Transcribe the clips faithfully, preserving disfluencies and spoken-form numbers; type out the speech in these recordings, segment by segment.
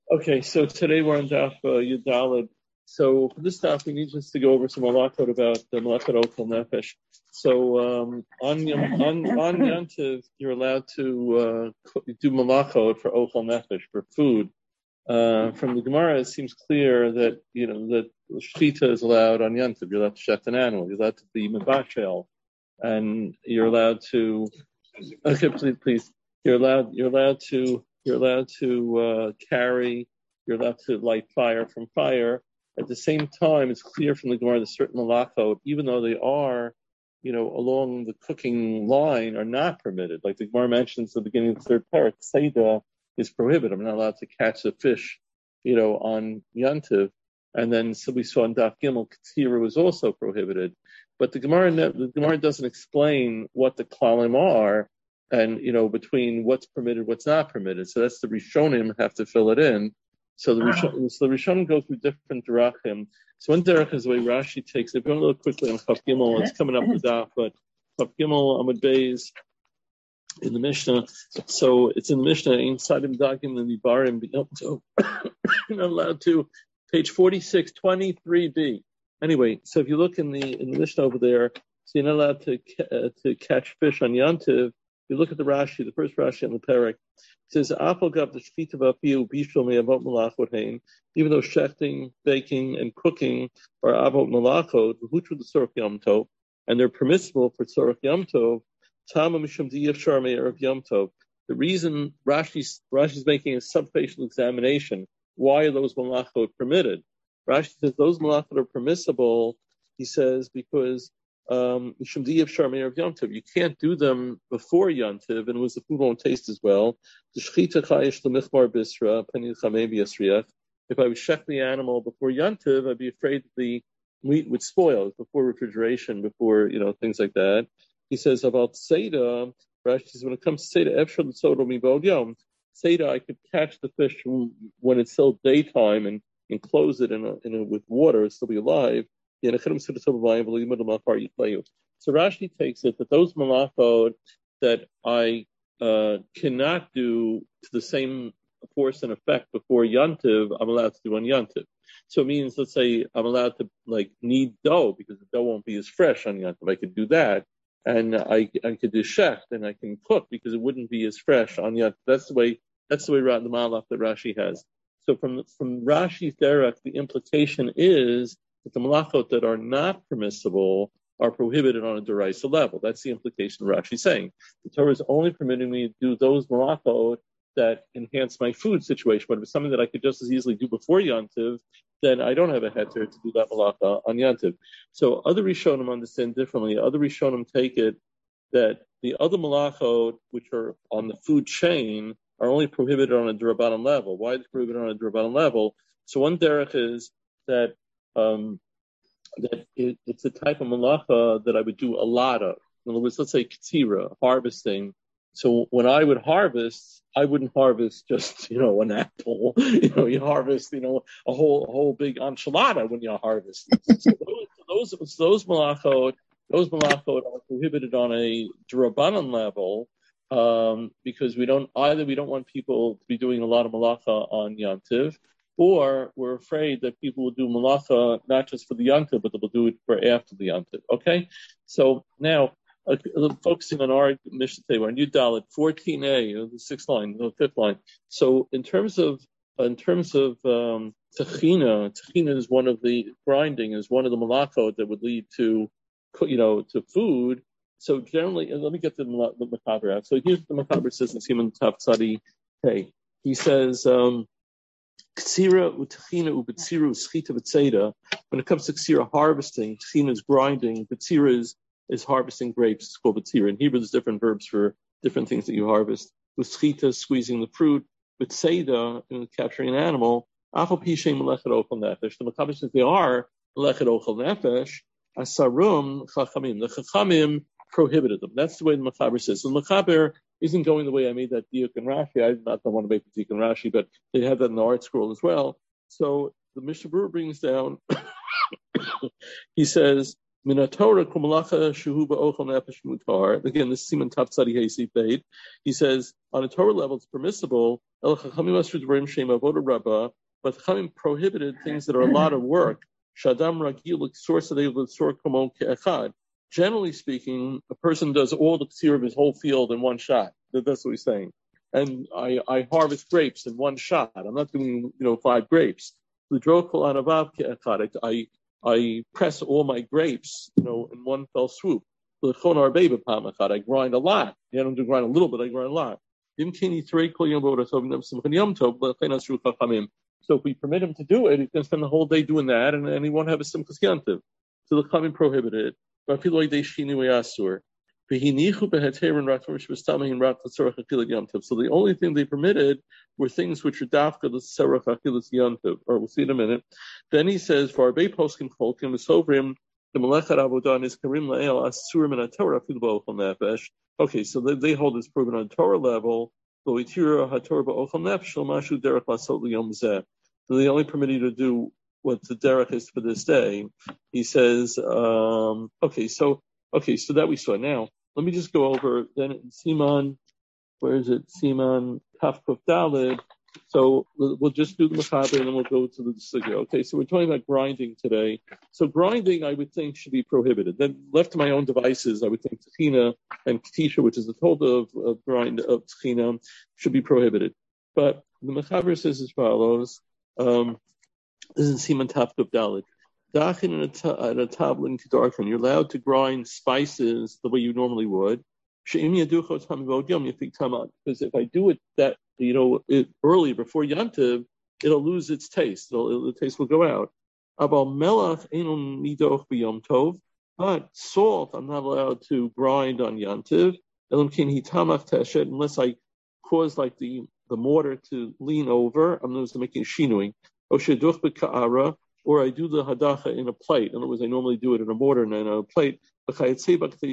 Okay, so today we're on Daf uh, Yudalid. So for this Daf, we need just to go over some malachot about the malachot okal nefesh. So um, on Yom, on on Yantiv, you're allowed to uh, cook- do malachot for okal nefesh for food. Uh, from the Gemara, it seems clear that you know that shchita is allowed on Yantiv. You're allowed to shecht an animal. You're allowed to be mebashel, and you're allowed to. Okay, please, please. You're allowed. You're allowed to. You're allowed to uh, carry. You're allowed to light fire from fire. At the same time, it's clear from the Gemara that certain malachot, even though they are, you know, along the cooking line, are not permitted. Like the Gemara mentions at the beginning of the third parak, Seder is prohibited. I'm not allowed to catch the fish, you know, on Yantiv. And then so we saw in Daf Gimel, Ketzira was also prohibited. But the Gemara, the Gemara doesn't explain what the klalim are, and you know between what's permitted, what's not permitted. So that's the Rishonim have to fill it in. So the Rishonim, so the Rishonim go through different derachim. So one derech is the way Rashi takes it. Going a little quickly on Chaf Gimel, it's coming up the daf, but Chaf Gimel Amud Beis in the Mishnah. So it's in the Mishnah inside the Dagim and the Barim. So you're not allowed to. Page forty-six, twenty-three b. Anyway, so if you look in the in the Mishnah over there, so you're not allowed to uh, to catch fish on Yantiv. You look at the Rashi, the first Rashi on the Perek. It says, "Apol gav the shchita v'afiu bishul me'avot malachot hein." Even though shechting, baking, and cooking are avot malachot, v'hutru the yom tov, and they're permissible for tzorach yom tov. Tama mishum diyafshar me'erev yom tov. The reason Rashi's Rashi's making a subfacial examination. Why are those malachot permitted? Rashi says those malachot are permissible. He says because um, you can't do them before Yantiv, and it was the food won't taste as well. If I would shecht the animal before Yantiv, I'd be afraid that the meat would spoil before refrigeration, before you know things like that. He says about Seder. Rashi says when it comes to Seder, efshar l'tzodol mibod yom. Seder, I could catch the fish when it's still daytime and enclose it in a, in a, with water, it'll still be alive. So Rashi takes it that those malachot that I uh, cannot do to the same force and effect before Yantiv, I'm allowed to do on Yantiv. So it means, let's say, I'm allowed to like knead dough because the dough won't be as fresh on Yantiv. I could do that. And I, I could do shecht and I can cook because it wouldn't be as fresh on Yantiv. That's the way. That's the way the malach that Rashi has. So from from Rashi's derech, the implication is that the malachot that are not permissible are prohibited on a deraisa level. That's the implication of Rashi saying the Torah is only permitting me to do those malachot that enhance my food situation. But if it's something that I could just as easily do before Yantiv, then I don't have a heter to do that malacha on Yantiv. So other Rishonim understand differently. Other Rishonim take it that the other malachot, which are on the food chain, are only prohibited on a d'Rabbanan level. Why are they prohibited on a d'Rabbanan level? So one derech is that um, that it, it's a type of malacha that I would do a lot of. In other words, let's say ketzira, harvesting. So when I would harvest, I wouldn't harvest just, you know, an apple. You know, you harvest, you know, a whole a whole big enchilada when you harvest. So those those, those malachot, those malachot are prohibited on a d'Rabbanan level. Um, because we don't either we don't want people to be doing a lot of malacha on Yantiv, or we're afraid that people will do malacha not just for the Yantiv, but they'll do it for after the Yantiv. Okay, so now uh, focusing on our Mishnah today, we're on Yud fourteen a, the sixth line, the fifth line. So in terms of in terms of um, tahina, tahina is one of the grinding is one of the malachot that would lead to you know to food. So generally, and let me get the, the Machaber out. So here's what the Machaber says in Siman Tav Tzadi. Hey, he says, um, Ktsira utachina ubetsiru schita v'tzeda. When it comes to Ktsira harvesting, Tchina is grinding, Betzira is, is harvesting grapes. It's called Betzira. In Hebrew, there's different verbs for different things that you harvest. Uschita, squeezing the fruit. Betzeda, capturing an animal. Afal pishay melechet ochel nefesh. The Machaber says they are melechet ochel nefesh. Asarum chachamim. The chachamim prohibited them. That's the way the Machaber says. So the Machaber isn't going the way I made that diuk and Rashi. I not don't want to make the diuk and Rashi, but they have that in the art scroll as well. So the Mishnah Berurah brings down. He says, "Minatora kumalacha shuhu ba'ochel nefesh mutar." Again, this is Siman Tav Tzadi Hei Sif Beit. He says, on a Torah level, it's permissible El Chachamim asur dvarim she'em avoda rabbah, but Chachamim prohibited things that are a lot of work. Shadam ragil l'ksor sadei l'ksor kamon ke'echad. Generally speaking, a person does all the ksir of his whole field in one shot. That's what he's saying. And I, I harvest grapes in one shot. I'm not doing, you know, five grapes. I, I press all my grapes, you know, in one fell swoop. I grind a lot. I don't do grind a little bit, I grind a lot. So if we permit him to do it, he can spend the whole day doing that, and, and he won't have a simchas yantiv. So the Chachamim prohibited it. So the only thing they permitted were things which are dafka the serach achilas yantiv, or we'll see in a minute. Then he says, "For arbei poskim cholkim v'sovrim the melechat avodah nizkarim la'el asurim and atorah afilu ba'ochel nefesh." Okay, so they, they hold it's proven on Torah level. So they only permit you to do what the derech is for this day. He says, um, okay, so. Okay, so that we saw. Now, let me just go over then in Siman, where is it? Siman Kaf Kuf Daled. So we'll just do the Mechaber and then we'll go to the Sugya. Okay, so we're talking about grinding today. So grinding, I would think, should be prohibited. Then left to my own devices, I would think Tchina and Ketisha, which is the total of, of grind of Tchina, should be prohibited. But the Mechaber says as follows, um, this is Siman Kaf Kuf Daled. Dachin at a tablet in Kedarkan, you're allowed to grind spices the way you normally would. Because if I do it that, you know, it early before Yantiv, it'll lose its taste. It'll, it'll, the taste will go out. But salt, I'm not allowed to grind on Yantiv unless I cause like the, the mortar to lean over. I'm not making shinui. Or I do the hadacha in a plate. In other words, I normally do it in a mortar and in a plate. Because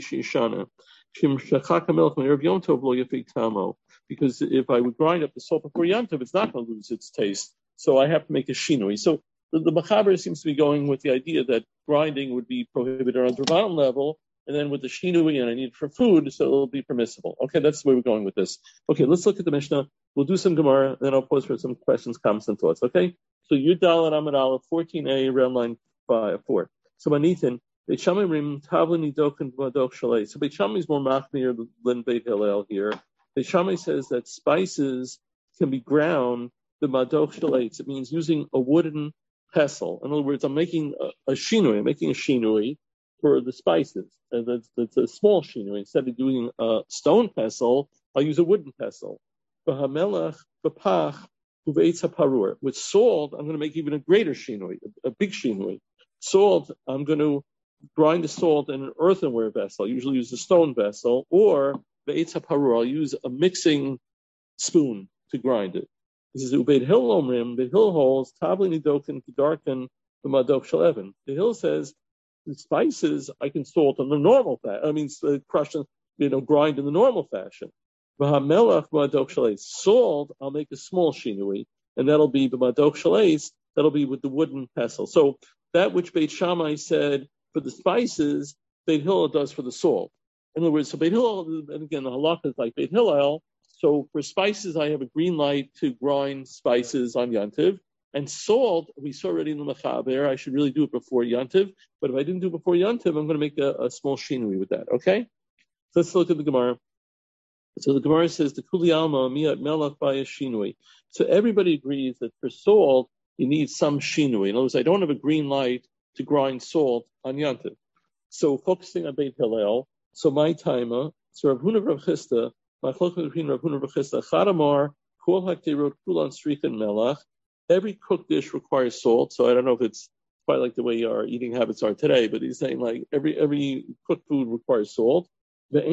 if I would grind up the salt before Yantiv, it's not going to lose its taste. So I have to make a shinui. So the, the Mechaber seems to be going with the idea that grinding would be prohibited on the bottom level, and then with the shinui and I need it for food, so it'll be permissible. Okay, that's where we're going with this. Okay, let's look at the Mishnah. We'll do some Gemara, then I'll pause for some questions, comments, and thoughts. Okay? So Yudal and Amid Aleph, fourteen a, around line five, four. So Manithin, Beit Shammai rim Tavlin Idok and Vadok Shalei. So Beit Shammai is more machmir than Beit Hillel here. Beit Shammai says that spices can be ground the Madok Shalei. It means using a wooden pestle. In other words, I'm making a, a shinui. I'm making a shinui for the spices. And that's, that's a small shinui. Instead of doing a stone pestle, I'll use a wooden pestle. V'hamelach v'pach. With salt, I'm going to make even a greater shinui, a, a big shinui. Salt, I'm going to grind the salt in an earthenware vessel. I usually use a stone vessel, or ve'etz haparur, I'll use a mixing spoon to grind it. This is Ubeid Hill Omrim. The Hill holds Tabli Nidokin Kedarkan the Madok Shaleven. The Hill says the spices I can salt in the normal fashion. I mean, uh, crush, you know, grind in the normal fashion. Salt, I'll make a small shinui, and that'll be the madok shalais, that'll be with the wooden pestle. So that which Beit Shammai said for the spices, Beit Hillel does for the salt. In other words, so Beit Hillel, and again, the halakha is like Beit Hillel. So for spices, I have a green light to grind spices on Yantiv. And salt, we saw already in the Mechaber, I should really do it before Yantiv. But if I didn't do it before Yantiv, I'm going to make a, a small shinui with that. Okay? So let's look at the Gemara. So the Gemara says, the Kuli Alma, Miyat Melach Baya Shinui. So everybody agrees that for salt, you need some shinui. In other words, I don't have a green light to grind salt on Yantiv. So focusing on Beit Hillel, so my timer, so Rav Huna Rav Chisda, my chlokah between Rav Huna Rav Chisda, Chadamar, Kol Hakterot Kulan Strichen Melach. Every cooked dish requires salt. So I don't know if it's quite like the way our eating habits are today, but he's saying like every every cooked food requires salt. But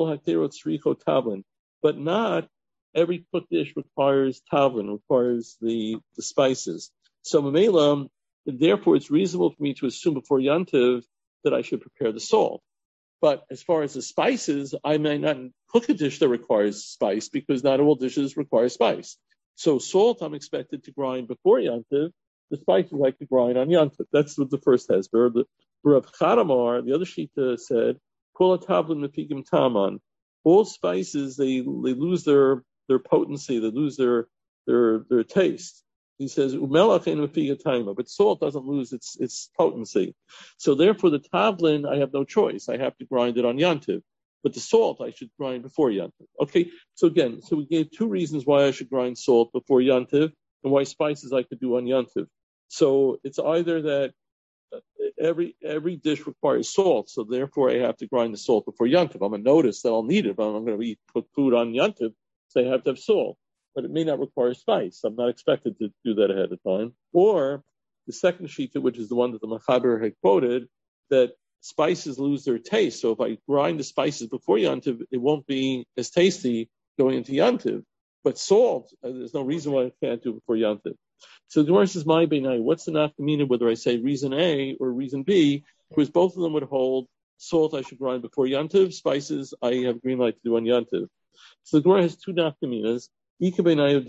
not every cooked dish requires tavlin, requires the, the spices. So Mamela, therefore it's reasonable for me to assume before Yantiv that I should prepare the salt. But as far as the spices, I may not cook a dish that requires spice because not all dishes require spice. So salt I'm expected to grind before Yantiv, the spices I could grind on Yantiv. That's what the first has. The Rav Chadamar, the other Shita said, all spices, they, they lose their, their potency, they lose their, their their taste. He says, but salt doesn't lose its its potency. So therefore, the tavlin, I have no choice. I have to grind it on Yantiv. But the salt, I should grind before Yantiv. Okay, so again, so we gave two reasons why I should grind salt before Yantiv and why spices I could do on Yantiv. So it's either that every every dish requires salt, so therefore I have to grind the salt before Yantiv. I'm going to notice that I'll need it, but I'm going to eat cook food on Yantiv, so I have to have salt. But it may not require spice. I'm not expected to do that ahead of time. Or the second shita, which is the one that the Mechaber had quoted, that spices lose their taste. So if I grind the spices before Yantiv, it won't be as tasty going into Yantiv. But salt, uh, there's no reason why I can't do it before Yantiv. So the Gemara says, "My beinai, what's the nafkamina whether I say reason A or reason B?" Because both of them would hold salt I should grind before Yantiv, spices I have green light to do on Yantiv. So the Gemara has two nafkaminas. So the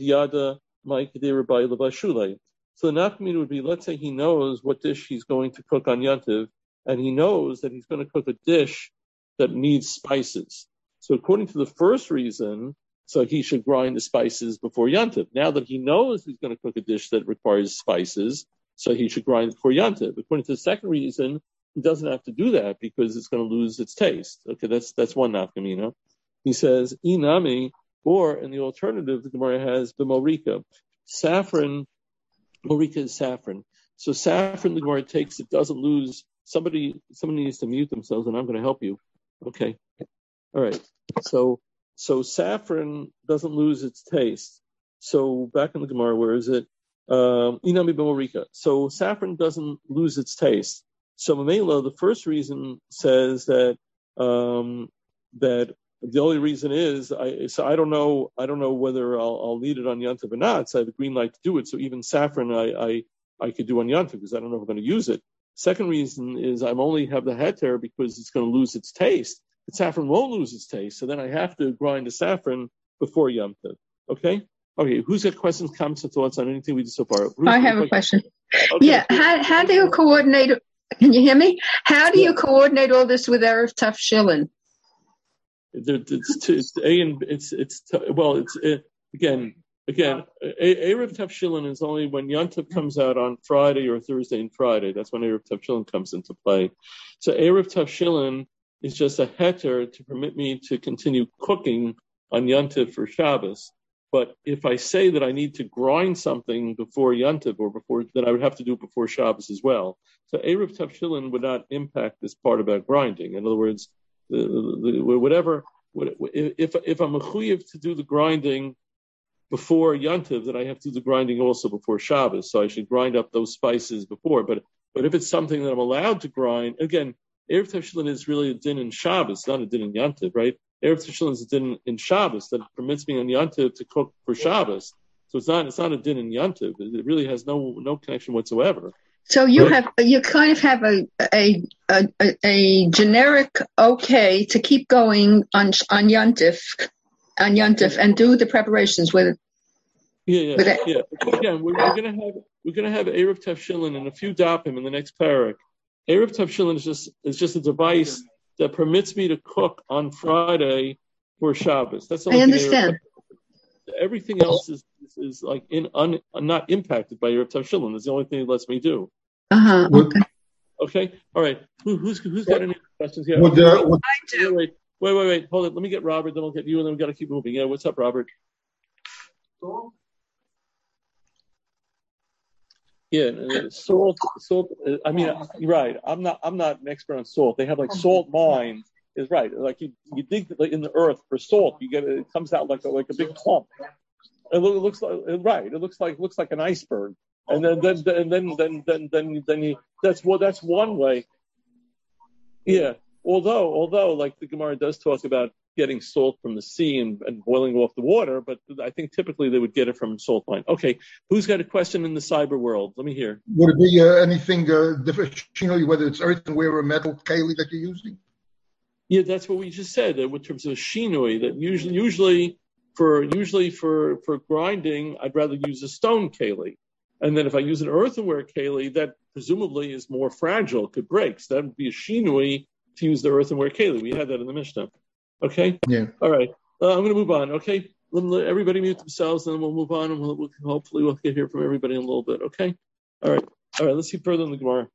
nafkamina would be, let's say he knows what dish he's going to cook on Yantiv, and he knows that he's going to cook a dish that needs spices. So according to the first reason, so he should grind the spices before Yantiv. Now that he knows he's going to cook a dish that requires spices, so he should grind it before Yantiv. According to the second reason, he doesn't have to do that because it's going to lose its taste. Okay, that's that's one nafkamina. He says, inami, or in the alternative, the Gemara has the morika. Saffron, morika is saffron. So saffron, the Gemara takes, it doesn't lose. Somebody, somebody needs to mute themselves, and I'm going to help you. Okay. All right. So, so saffron doesn't lose its taste. So back in the Gemara, where is it? Um, inami b'morika. So saffron doesn't lose its taste. So Mamela, the first reason says that um, that the only reason is I so I don't know I don't know whether I'll, I'll need it on Yantiv or not. So I have a green light to do it. So even saffron I I, I could do on Yantiv because I don't know if I'm going to use it. Second reason is I'm only have the heter because it's going to lose its taste. The saffron won't lose its taste, so then I have to grind the saffron before Yantiv. Okay. Okay, who's got questions, comments, and thoughts on anything we did so far? Who's I have a question. Okay. Yeah, how, how do you coordinate? Can you hear me? How do you yeah. coordinate all this with Erev Tafshilin? It's, it's, it's a and it's it's well, it's it, again again Erev Tafshilin is only when Yantiv comes out on Friday or Thursday and Friday. That's when Erev Tafshilin comes into play. So Erev Tafshilin is just a heter to permit me to continue cooking on Yantiv for Shabbos. But if I say that I need to grind something before Yantiv or before, then I would have to do it before Shabbos as well. So Erev Tafshilin would not impact this part about grinding. In other words, the, the, whatever, if if I'm mechuyev to do the grinding before Yantiv, then I have to do the grinding also before Shabbos. So I should grind up those spices before. But but if it's something that I'm allowed to grind, again, Erev Tafshilin is really a din in Shabbos, not a din in Yantiv, right? Erev Tafshilin is a din in Shabbos that permits me on Yantiv to cook for Shabbos. So it's not it's not a din in Yantiv. It really has no no connection whatsoever. So you right? have you kind of have a a, a a generic okay to keep going on on Yantiv on Yantiv and do the preparations with it. Yeah, yeah, with it. yeah. Again, we're, we're gonna have we're gonna have Erev Tafshilin and a few dapim in the next parak. Erev Tafshilin is just is just a device that permits me to cook on Friday for Shabbos. That's the I understand. Everything else is, is, is like in un, not impacted by Erev Tafshilin. That's the only thing it lets me do. Uh huh. Okay. Okay. All right. Who, who's who's got any questions here? Would, uh, would, I do. Wait, wait, wait, wait. Hold it. Let me get Robert. Then we'll get you, and then we got to keep moving. Yeah. What's up, Robert? Yeah, salt, salt. I mean, you're right. I'm not. I'm not an expert on salt. They have like salt mines. Is right. Like you, you dig in the earth for salt. You get it. It comes out like a, like a big clump. It looks like right. It looks like looks like an iceberg. And then then then then then then then, then you. That's what. That's one way. Yeah. Although although like the Gemara does talk about getting salt from the sea and, and boiling off the water, but I think typically they would get it from salt mine. Okay, who's got a question in the cyber world? Let me hear. Would it be uh, anything uh, different, whether it's earthenware or metal keli that you're using? Yeah, that's what we just said. In terms of shinoi, that usually usually for usually for, for grinding, I'd rather use a stone keli, and then if I use an earthenware keli, that presumably is more fragile, could break. So that would be a shinoi to use the earthenware keli. We had that in the Mishnah. Okay? Yeah. All right. Uh, I'm going to move on. Okay. let everybody mute themselves, and then we'll move on, and we'll, we'll hopefully we'll get here from everybody in a little bit. Okay. All right. All right. Let's see further in the Gemara.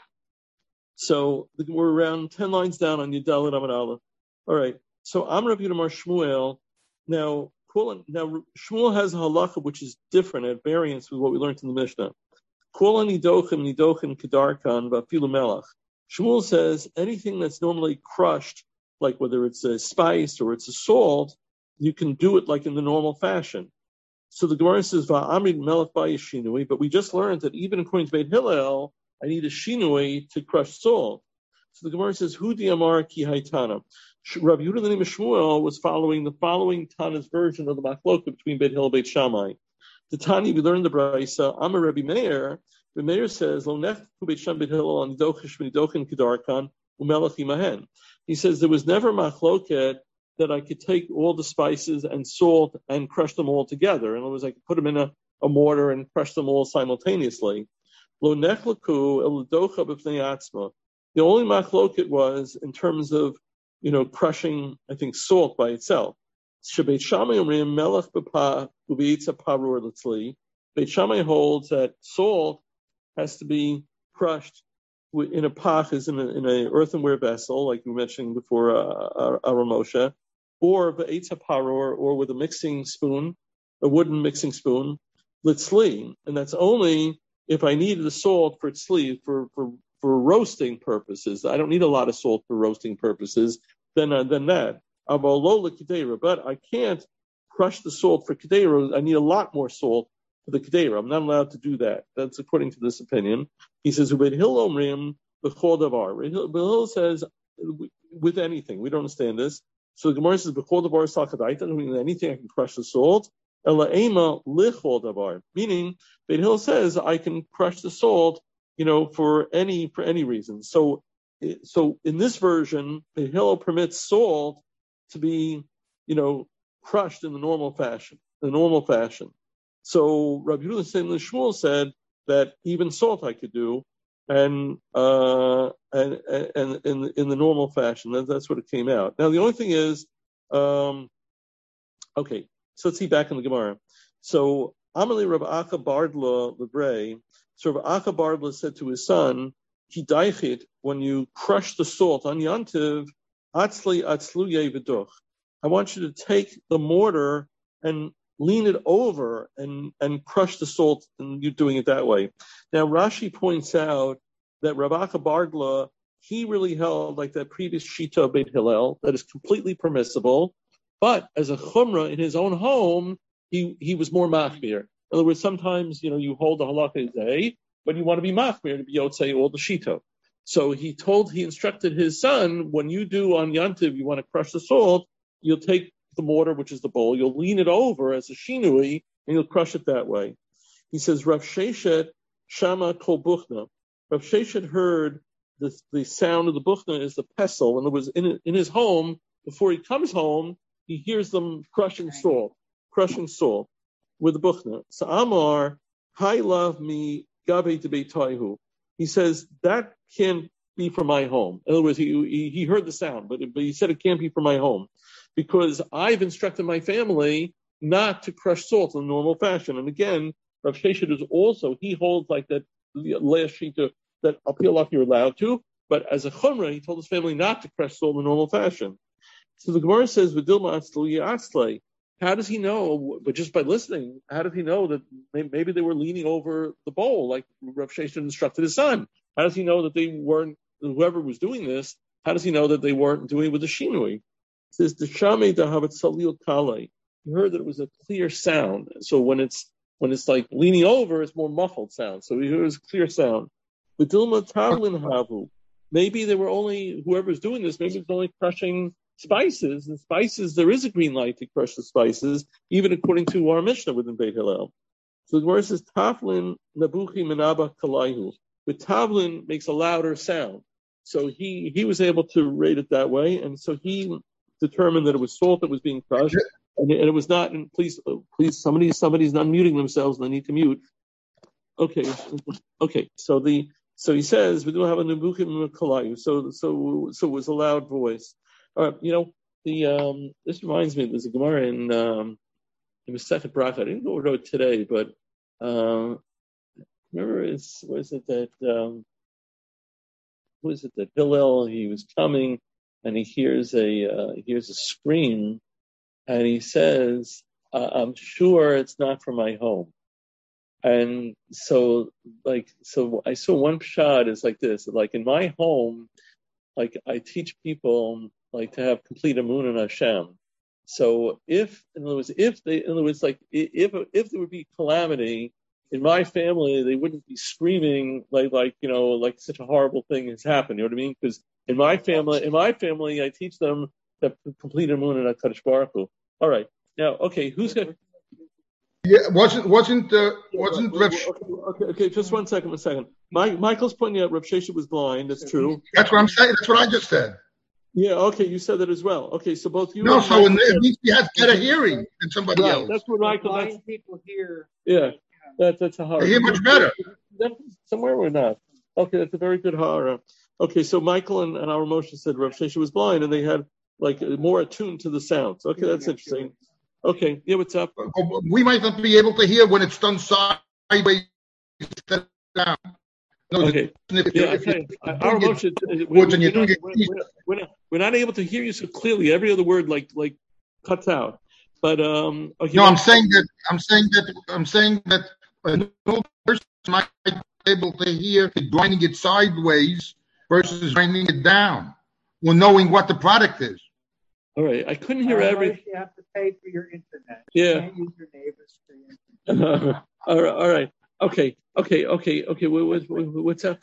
So the, we're around ten lines down on Yudal and Amud Aleph. All right. So I'm Rabbi Yudamar Shmuel. Now, now Shmuel has a halacha which is different at variance with what we learned in the Mishnah. Kol nidochim nidochim kedarkan v'afilu melach. Shmuel says anything that's normally crushed, like whether it's a spice or it's a salt, you can do it like in the normal fashion. So the Gemara says va'amid melach ba'yishinui, but we just learned that even according to Beit Hillel, I need a shinui to crush salt. So the Gemara says, Hudi Amar Ki Haitana. Rabbi Yehuda the name of Shmuel was following the following Tana's version of the machloka between Beit Hillel and Beit Shammai. The Tani, we learned the Brisa, Amar Rabbi Meir. Rabbi Meir says, Lo nech Beit Shammai Beit Hillel on Nidochish V'Nidochin Kedarkan Umelach Imahen. He says there was never machloket that I could take all the spices and salt and crush them all together. In other words, I could put them in a, a mortar and crush them all simultaneously. Lo nechlaku el docha b'fnei atzma. The only machloket was in terms of, you know, crushing, I think, salt by itself. Beit Shammai omrim melach b'pa u'beitza parur l'tzli. Beit Shammai holds that salt has to be crushed in a pach, is in an in earthenware vessel, like we mentioned before, uh, Aramosha, or beitza parur, or with a mixing spoon, a wooden mixing spoon, l'tzli, and that's only if I need the salt for tzli, for for for roasting purposes. I don't need a lot of salt for roasting purposes. Then uh, then that. But I can't crush the salt for kedera. I need a lot more salt for the kedera. I'm not allowed to do that. That's according to this opinion. He says, Beit Hillel omrim b'chol davar. Beit Hillel says, with anything. We don't understand this. So the Gemara says, b'chol davar sakadait. I don't mean anything I can crush the salt. Ela ema lichol davar. Meaning, Beit Hillel says, I can crush the salt, you know, for any for any reason. So, so in this version, Beit Hillel permits salt to be, you know, crushed in the normal fashion, the normal fashion. So Rabbi Yehuda Shmuel said that even salt I could do, and uh, and and in in the normal fashion. That, that's what it came out. Now the only thing is, um, okay, so let's see back in the Gemara. So Amalei Rav Acha Bardla Lebrei. So Rav Acha Bardla said to his son, "Hidaychit, when you crush the salt on Yantiv, atzli atzluye v'duch. I want you to take the mortar and lean it over and, and crush the salt, and you're doing it that way." Now, Rashi points out that Rav Acha Bardla, he really held like that previous Shita of Beit Hillel, that is completely permissible, but as a chumrah in his own home, he, he was more machmir. In other words, sometimes, you know, you hold the halakha day, but you want to be machmir to be yotzei all the Shita. So he told, he instructed his son, when you do on Yantiv, you want to crush the salt, you'll take the mortar, which is the bowl, you'll lean it over as a shinui, and you'll crush it that way. He says, Rav Sheshet Shama Kol Buchna. Rav Sheshet heard the, the sound of the Buchna is the pestle, and it was in, in his home, before he comes home, he hears them crushing salt, crushing salt with the Buchna. So Amar, Hai love me, Gabe Debei Taihu. He says, that can't be from my home. In other words, he, he, he heard the sound, but, but he said it can't be from my home, because I've instructed my family not to crush salt in a normal fashion. And again, Rav Sheshet is also, he holds like that last shita that Al Pi Halach you're allowed to, but as a chumrah, he told his family not to crush salt in a normal fashion. So the Gemara says, V'dilma atzli atzlei. How does he know, but just by listening, how does he know that maybe they were leaning over the bowl like Rav Sheshet instructed his son? How does he know that they weren't, whoever was doing this, how does he know that they weren't doing it with the shinui? It says, Deshame dahavat salil kale. He heard that it was a clear sound. So when it's when it's like leaning over, it's more muffled sound. So he heard it was a clear sound. V'dilma tavlin havu. Maybe they were only, whoever's doing this, maybe it's only crushing spices, and spices, there is a green light to crush the spices, even according to our Mishnah within Beit Hillel. So the word says, Taflin nabuchi menaba kalayhu. But Tavlin makes a louder sound. So he, he was able to rate it that way, and so he determined that it was salt that was being crushed, and it, and it was not, and please, please, somebody, somebody's unmuting themselves, and they need to mute. Okay, okay, so the, so he says, we don't have a nabuchi kalayhu, so, so, so it was a loud voice. All right, you know, the um, this reminds me, there's a Gemara in um, in the second bracha. I didn't go over it today, but um, remember, it's was it that um, who is it that Hillel? He was coming, and he hears a uh, he hears a scream, and he says, "I'm sure it's not from my home." And so, like, so I saw one pshad is like this: like in my home, like I teach people like to have complete emunah in Hashem. So if, in other words, if they, in other words, like if if there would be calamity in my family, they wouldn't be screaming like like you know like such a horrible thing has happened. You know what I mean? Because in my family, in my family, I teach them to complete emunah in HaKadosh Baruch Hu. All right, now okay, who's got? Yeah, wasn't wasn't uh, wasn't Rav... okay, okay, okay, just one second, one second. Mike, Michael's pointing out Rav Sheshet was blind. That's true. That's what I'm saying. That's what I just said. Yeah, okay, you said that as well. Okay, so both you. No, and so Michael at least you have better hearing than somebody right, else. That's what Michael. Blind that's, people hear. Yeah, that's that's a horror. They hear much better. Somewhere or not. Okay, that's a very good horror. Okay, so Michael and, and our Moshe said Rav Sheshet was blind, and they had like more attuned to the sounds. Okay, that's interesting. Okay, yeah, what's up? We might not be able to hear when it's done sideways down. No, okay. If, yeah, if okay. you, Our emotion, we're, we're, we're, not, we're, we're, not, we're not able to hear you so clearly. Every other word like like cuts out. But um, okay, no, I'm saying that I'm saying that I'm saying that a normal person might be able to hear it grinding it sideways versus grinding it down, or knowing what the product is. All right, I couldn't hear everything. You have to pay for your internet. Yeah. You can't use your neighbors for your internet. all right, all right. Okay, okay, okay, okay. What, what, what, what's up?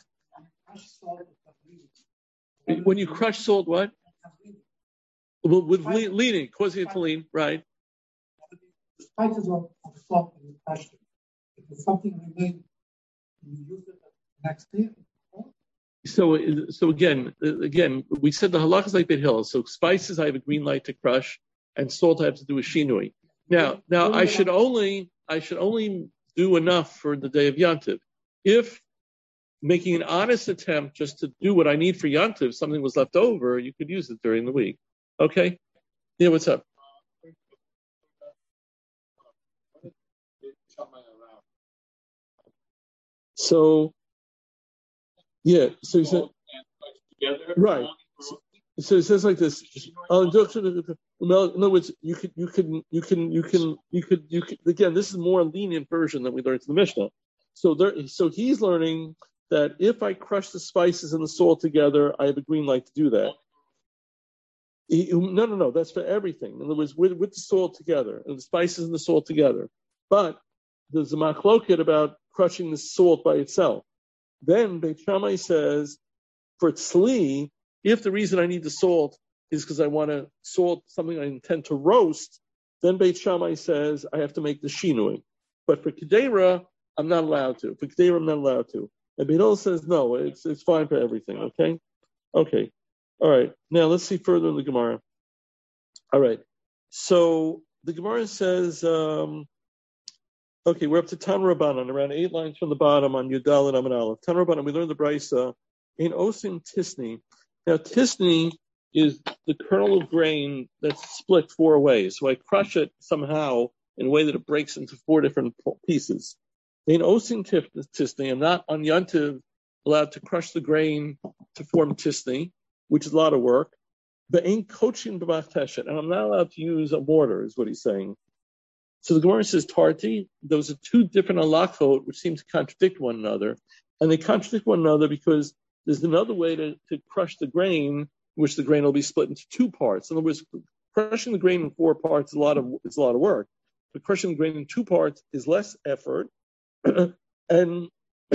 When you crush salt, what? Well, with le- leaning, causing it to lean, right? The spices of, of salt when you crush it. If it's something remains, you use it the next day. So, so again, again, we said the halach is like Beit Hillel. So spices, I have a green light to crush, and salt I have to do a shinui. Now, now I should only, I should only do enough for the day of Yantiv. If making an honest attempt just to do what I need for Yantiv, something was left over, you could use it during the week. Okay? Yeah, what's up? So, yeah, so he said, right. So, so it says like this. Uh, in other words, you could, you can, you can, you can, you could, you could. Again, this is a more lenient version than we learned in the Mishnah. So there, so he's learning that if I crush the spices and the salt together, I have a green light to do that. He, no, no, no. That's for everything. In other words, with, with the salt together and the spices and the salt together. But there's a machloket about crushing the salt by itself. Then Beit Shammai says, for tzli, if the reason I need the salt is because I want to salt something I intend to roast, then Beit Shammai says I have to make the shinui. But for kedera, I'm not allowed to. For kedera, I'm not allowed to. And Beit Hillel says no, it's it's fine for everything. Okay, okay, all right. Now let's see further in the Gemara. All right, so the Gemara says, um, okay, we're up to Tan Rabbanan, around eight lines from the bottom on Yudal and Amin Aleph. Tan Rabbanan, we learned the Brisa in Osin Tisni. Now Tisni is the kernel of grain that's split four ways. So I crush it somehow in a way that it breaks into four different pieces. In Osin Tisni, I'm not on Yantiv allowed to crush the grain to form Tisni, which is a lot of work. But ain't coaching b'mach teshet, and I'm not allowed to use a mortar, is what he's saying. So the Gemara says Tarti. Those are two different halachot which seem to contradict one another, and they contradict one another because there's another way to, to crush the grain, which the grain will be split into two parts. In other words, crushing the grain in four parts is a lot of it's a lot of work, but crushing the grain in two parts is less effort. and and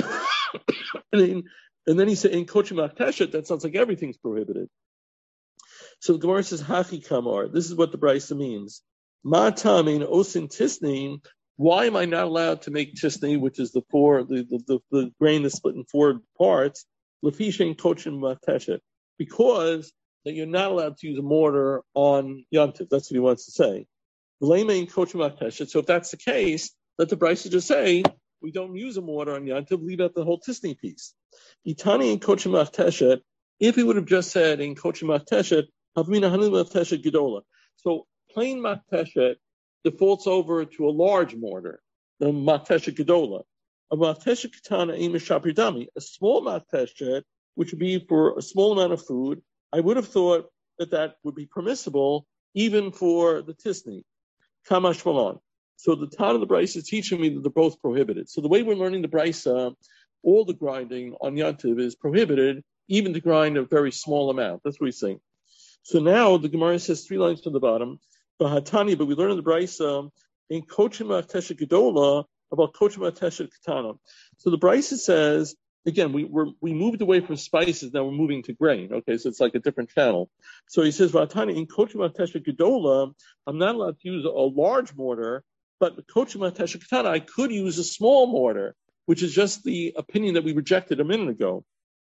then, and then he said in kochim teshet, that sounds like everything's prohibited. So the Gemara says Hachi Kamar. This is what the Brisa means. Ma tamin osin tisni. Why am I not allowed to make tisni, which is the four the the, the, the grain is split in four parts? Lefishin kochim teshet. Because that you're not allowed to use a mortar on Yantiv. That's what he wants to say. So if that's the case, let the Brisa just say we don't use a mortar on Yantiv, leave out the whole tisni piece. Itani in kochim teshet. If he would have just said in kochim teshet, havmina hanim teshet gedola. So plain makteshet defaults over to a large mortar, the makteshet gedola. A makteshet katana ein mishapir dami. A small makteshet, which would be for a small amount of food, I would have thought that that would be permissible even for the tisni. Kamash malon. So the Tana of the Brisa is teaching me that they're both prohibited. So the way we're learning the Brisa, all the grinding on Yantiv is prohibited, even to grind a very small amount. That's what he's saying. So now the Gemara says three lines from the bottom, Bahatani, but we learn in the Brisa, in Kochim Teshet Gedola, about Kochim Teshet Katana. So the Brisa says, again, we we're, we moved away from spices, now we're moving to grain. Okay, so it's like a different channel. So he says, Bahatani, in Kochim Teshet Gedola, I'm not allowed to use a large mortar, but Kochim Teshet Katana, I could use a small mortar, which is just the opinion that we rejected a minute ago.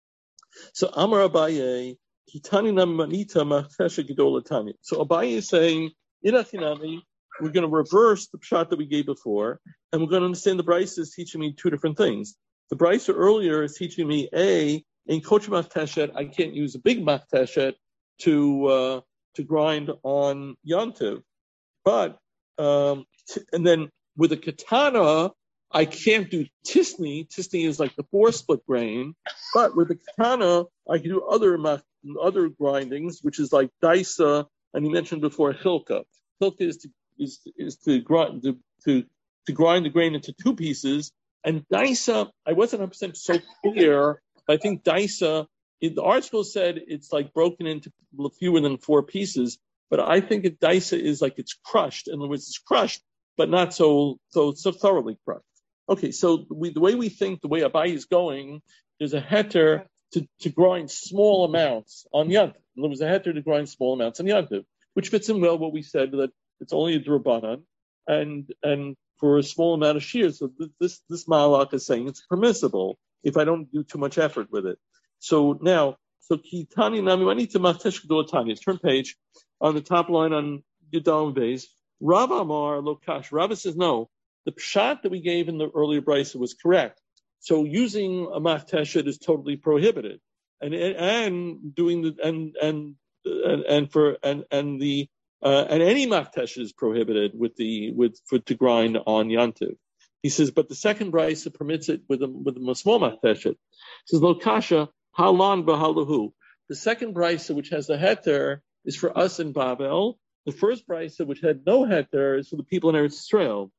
So Amar Abaye, Kitani Namanita Mateshet Gedola Tani. So Abaye is saying, Inachinami, we're going to reverse the pshat that we gave before, and we're going to understand the Brisa is teaching me two different things. The Brisa earlier is teaching me, A, in Kochim Mateshet, I can't use a big Mateshet to uh, to grind on Yantiv. But, um, t- and then with a katana, I can't do tisni. Tisni is like the four split grain, but with the katana, I can do other other grindings, which is like daisa, and you mentioned before hilka. Hilka is to is is to grind to, to to grind the grain into two pieces, and daisa. I wasn't one hundred percent so clear. I think daisa. In the art school said it's like broken into fewer than four pieces, but I think it daisa is like it's crushed. In other words, it's crushed, but not so so so thoroughly crushed. Okay, so we, the way we think, the way Abaye is going, there's a heter to, to grind small amounts on Yantiv. There was a heter to grind small amounts on Yantiv, which fits in well what we said, that it's only a D'Rabbanan, and and for a small amount of shears. So this this Malach is saying it's permissible if I don't do too much effort with it. So now, so Kitani Nami Manita Matesh Gedolatani. Turn page on the top line on Yudam Beis. Rav Amar Lokash. Rav says no. The pshat that we gave in the earlier Brisa was correct. So using a machteshet is totally prohibited, and and doing the and and and, and for and and the uh, and any machteshet is prohibited with the with for to grind on yantiv. He says, but the second Brisa permits it with a with a small machteshet. He says, Lo kasha halan b'halahu. The second Brisa, which has the heter, is for us in Babel. The first Brisa, which had no heter, is for the people in Eretz Yisrael.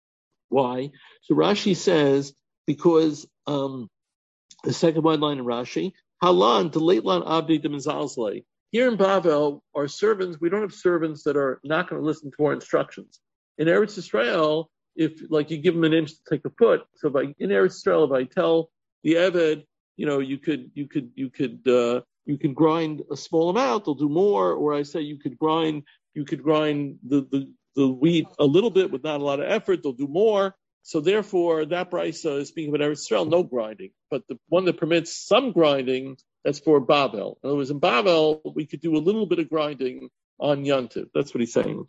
Why? So Rashi says, because um, the second wide line in Rashi, Halan to late lan abdi de mizalzle. Here in Bavel, our servants, we don't have servants that are not going to listen to our instructions. In Eretz Yisrael, if like you give them an inch to take a foot, so if I, in Eretz Yisrael, if I tell the Eved, you know, you could, you could, you could, uh, you could grind a small amount, they'll do more, or I say you could grind, you could grind the the the wheat a little bit with not a lot of effort, they'll do more. So therefore, that Brisa is speaking about Eretz Yisrael, no grinding. But the one that permits some grinding, that's for Babel. In other words, in Babel, we could do a little bit of grinding on Yantiv. That's what he's saying.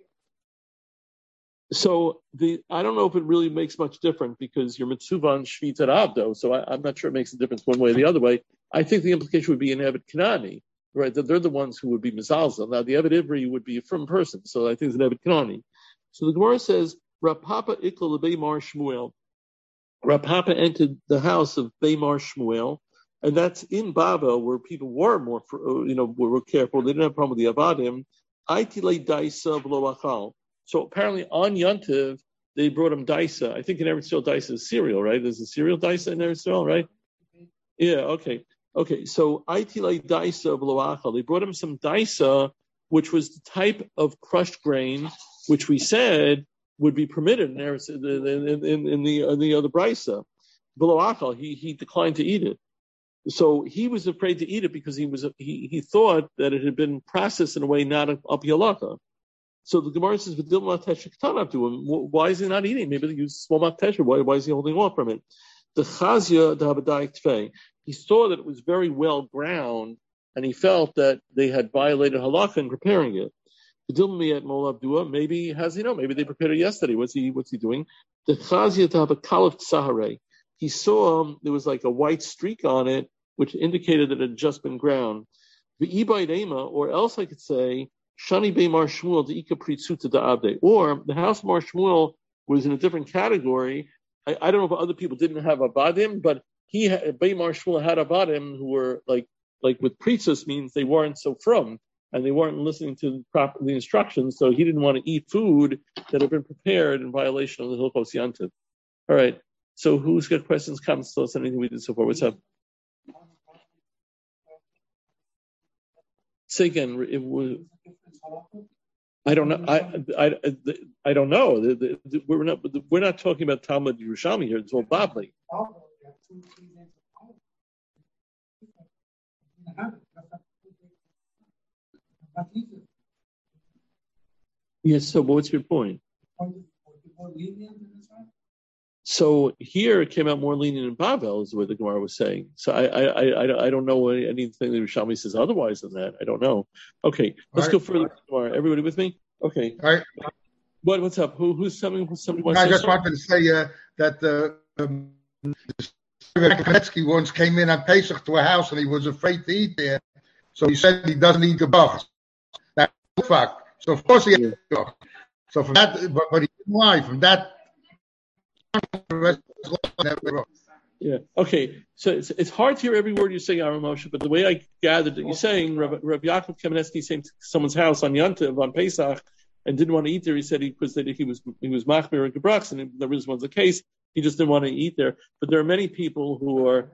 So the I don't know if it really makes much difference because you're Mitzuvan Shvit at Avdo, so I, I'm not sure it makes a difference one way or the other way. I think the implication would be in Evet Kanani. Right, that they're the ones who would be mizalzel. Now, the Eved Ivri would be a firm person, so I think it's an Eved Kanani. So the Gemara says, Rav Papa ikla leBeimar Shmuel. Rav Papa entered the house of Beimar Shmuel, and that's in Babel, where people were more, you know, were careful. They didn't have a problem with the Avadim. Aitile daisa v'lo achal. So apparently on Yantiv, they brought him daisa. I think in Eretz Yisrael, daisa is cereal, right? There's a cereal daisa in Eretz Yisrael, right? Yeah, okay. Okay, so Aitilai daisa v'loachal. They brought him some daisa, which was the type of crushed grain, which we said would be permitted in, in, in, in the in the other brisa. V'loachal, he he declined to eat it. So he was afraid to eat it because he was he he thought that it had been processed in a way not up yalaka. So the Gemara says, "V'dil mateshet k'tanav to him. Why is he not eating? Maybe they use small mateshet. Why why is he holding off from it?" The chazia d'habadayik tfei. He saw that it was very well ground, and he felt that they had violated halakha in preparing it. Maybe has he know? Maybe they prepared it yesterday. What's he? What's he doing? The chazia to have a kalif tzahare. He saw um, there was like a white streak on it, which indicated that it had just been ground. The ibaydema, or else I could say Shani Bei Mar Shmuel the Ika Pritzuta da Abde, or the house of Mar Shmuel was in a different category. I, I don't know if other people didn't have abadim, but he Bei Mar Shmuel had abadim who were like like with pritzus means they weren't so from and they weren't listening to the, proper, the instructions, so he didn't want to eat food that had been prepared in violation of the Hilchos Yantiv. All right. So who's got questions, comments, thoughts, anything we did so far? What's up? Say again. It was, I don't know. I I, I don't know. The, the, we're not we're not talking about Talmud Yerushalmi here. It's all Bavli. Yes. So what's your point? So here it came out more lenient in Bavel, is what the Gemara was saying. So I I I, I don't know anything that Yerushalmi says otherwise than that. I don't know. Okay, let's right. go further. Right. Everybody with me? Okay. All right. What what's up? Who who's something? Somebody wants I to just say wanted to say uh, that uh, um, Konetsky once came in on Pesach to a house and he was afraid to eat there, so he said he doesn't eat kebabs. That's a fact. So of course he ate kebabs. So from that, but, but he didn't lie. From that. Yeah. Okay. So it's, it's hard to hear every word you're saying, Aaron Moshe, but the way I gathered that you're saying, Rabbi, Rabbi Yaakov Kamenetsky came to someone's house on Yantiv on Pesach and didn't want to eat there. He said he was that he was he was machmir and gebrachs, and that was the case. He just didn't want to eat there. But there are many people who are.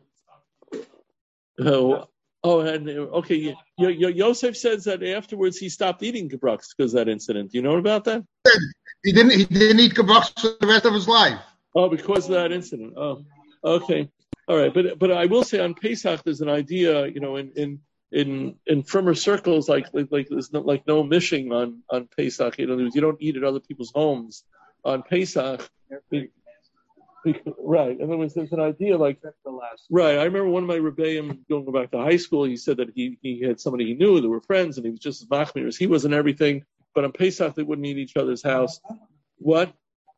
Oh, oh, and okay. Yo, Yo, Yosef says that afterwards he stopped eating gebrachs because of that incident. Do you know about that? He didn't. He didn't eat kebabs for the rest of his life. Oh, because of that incident. Oh, okay, all right. But but I will say on Pesach there's an idea, you know, in in in, in firmer circles like like, like there's no, like no mishing on on Pesach. You know, you don't eat at other people's homes on Pesach. Right. In other words, there's an idea like right. I remember one of my rebbeim going back to high school. He said that he he had somebody he knew, they were friends, and he was just as machmir as he was and everything. But on Pesach, they wouldn't eat each other's house. What?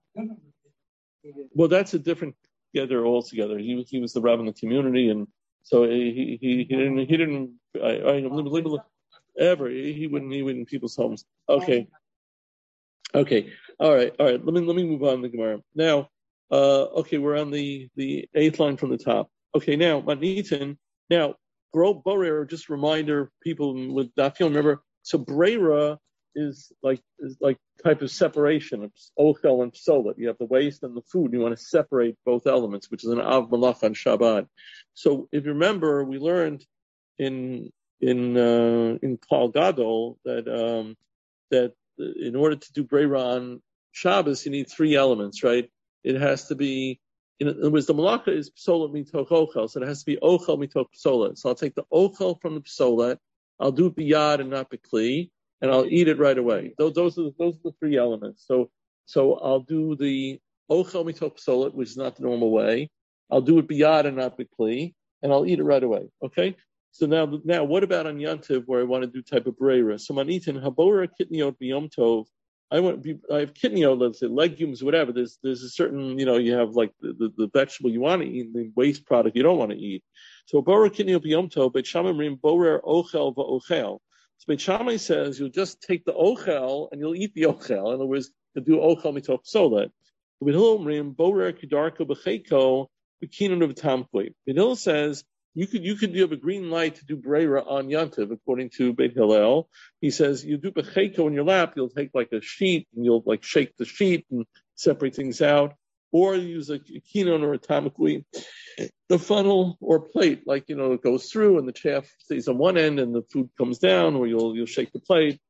Well, that's a different together altogether. He was he was the rabbi in the community, and so he he, he didn't he didn't I, I, ever he wouldn't he wouldn't in people's homes. Okay, okay, all right, all right. Let me let me move on to the Gemara now. Uh, okay, we're on the the eighth line from the top. Okay, now Matnitin. Now, Borer. Just a reminder, people with Dafil, remember. So Breira is like is like type of separation of ochel and psola. You have the waste and the food. You want to separate both elements, which is an av malach on Shabbat. So if you remember, we learned in in uh, in Paul Gadol that um, that in order to do breira on Shabbos, you need three elements, right? It has to be. In other words, the malacha is psola mitoch ochel, so it has to be ochel mitoch psola. So I'll take the ochel from the psola. I'll do it biyad and not bikli, and I'll eat it right away. Those, those are the, those are the three elements. So, so I'll do the ochel mitoch psola, which is not the normal way. I'll do it biyad and not bikli, and I'll eat it right away. Okay. So now, now, what about on Yantiv where I want to do type of breira? So manitin habora kitniot biyom tov. I want I have kitniot, let's say legumes, whatever. There's there's a certain, you know, you have like the, the, the vegetable you want to eat, the waste product you don't want to eat. So habora kitniot biyom tov. Beit Shammai rim borer ochel va'ochel. So Beit Shammai says you'll just take the ochel and you'll eat the ochel. In other words, to do ochel mitoch psola. Beit Hillel rim borer kidarko b'cheiko b'kinun of tamkoi. Beit Hillel says. You could you could have a green light to do breira on Yantiv, according to Beit Hillel. He says you do becheko in your lap, you'll take like a sheet and you'll like shake the sheet and separate things out, or use a, a kinon or a tamikui, the funnel or plate, like you know it goes through and the chaff stays on one end and the food comes down, or you'll you'll shake the plate.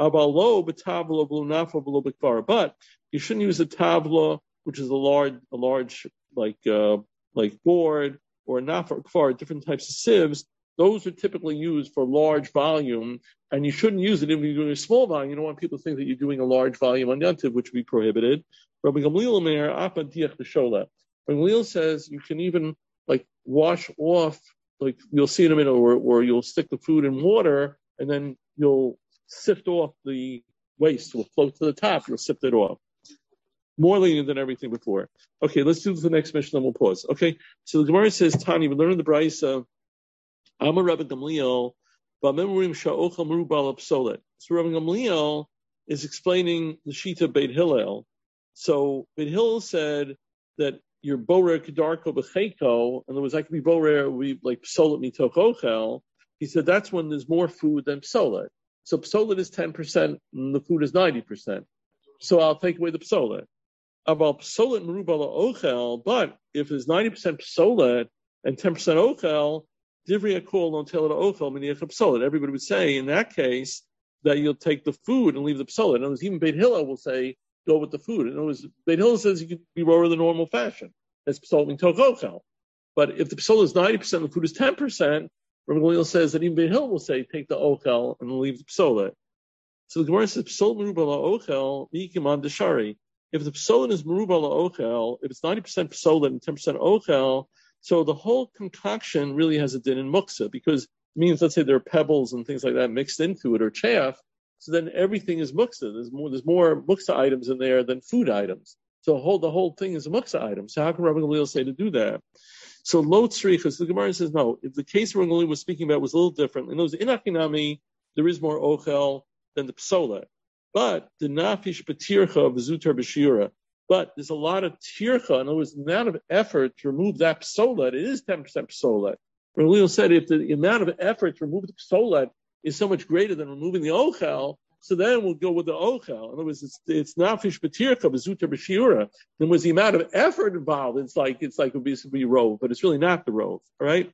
But you shouldn't use a tavla, which is a large a large like uh, like board. Or nafar kfar, different types of sieves, those are typically used for large volume, and you shouldn't use it if you're doing a small volume. You don't want people to think that you're doing a large volume on Yantiv, which would be prohibited. Rabbi Gamliel Omer, apa diach b'shola. Rabbi Gamliel says you can even like wash off, like you'll see in a minute, or, or you'll stick the food in water, and then you'll sift off the waste. It will float to the top. You'll sift it off. More lenient than everything before. Okay, let's do the next mission, then we'll pause. Okay, so the Gemara says, Tani, we learned in the Brisa, I'm a Rabbi Gamliel, So Rabbi Gamliel is explaining the Shita Beit Hillel. So Beit Hillel said that your borer kedarko b'cheiko, in other words, I could be borer, we like psolet mitoch ochel. He said that's when there's more food than psolet. So psolet is ten percent and the food is ninety percent. So I'll take away the psolet. About psolet merubal ochel, but if there's ninety percent psolet and ten percent ochel, Divrei Akol don't tell it ochel miniach psolet. Everybody would say in that case that you'll take the food and leave the psolet. In other words, even Beit Hillel will say go with the food. In other words, Beit Hillel says you could be rower the normal fashion. That's psolet mitoch ochel. But if the psolet is ninety percent and the food is ten percent, Rabbi Gamliel says that even Beit Hillel will say take the ochel and leave the psolet. So the Gemara says psolet merubal ochel mikiman deshari. If the psolet is merubal ochel, if it's ninety percent psolet and ten percent ochel, so the whole concoction really has a din in muksa, because it means, let's say there are pebbles and things like that mixed into it, or chaff, so then everything is muksa. There's more, there's more muksa items in there than food items. So the whole, the whole thing is a muksa item. So how can Rabbi Gamliel say to do that? So lo tzrichas, the Gemara says no. If the case Rabbi Gamliel was speaking about was a little different, in those in Akinami, there is more ochel than the psolet. But the nafish betircha of zutar b'shiura. But there's a lot of tircha, and there was the amount of effort to remove that psolet. It is ten percent psolet. Rabbi said if the amount of effort to remove the psolet is so much greater than removing the ochel, so then we'll go with the ochel. In other words, it's, it's nafish betircha b'zutar b'shiura. Then was the amount of effort involved. It's like it's like it would be, it would be rove, but it's really not the rove. All right.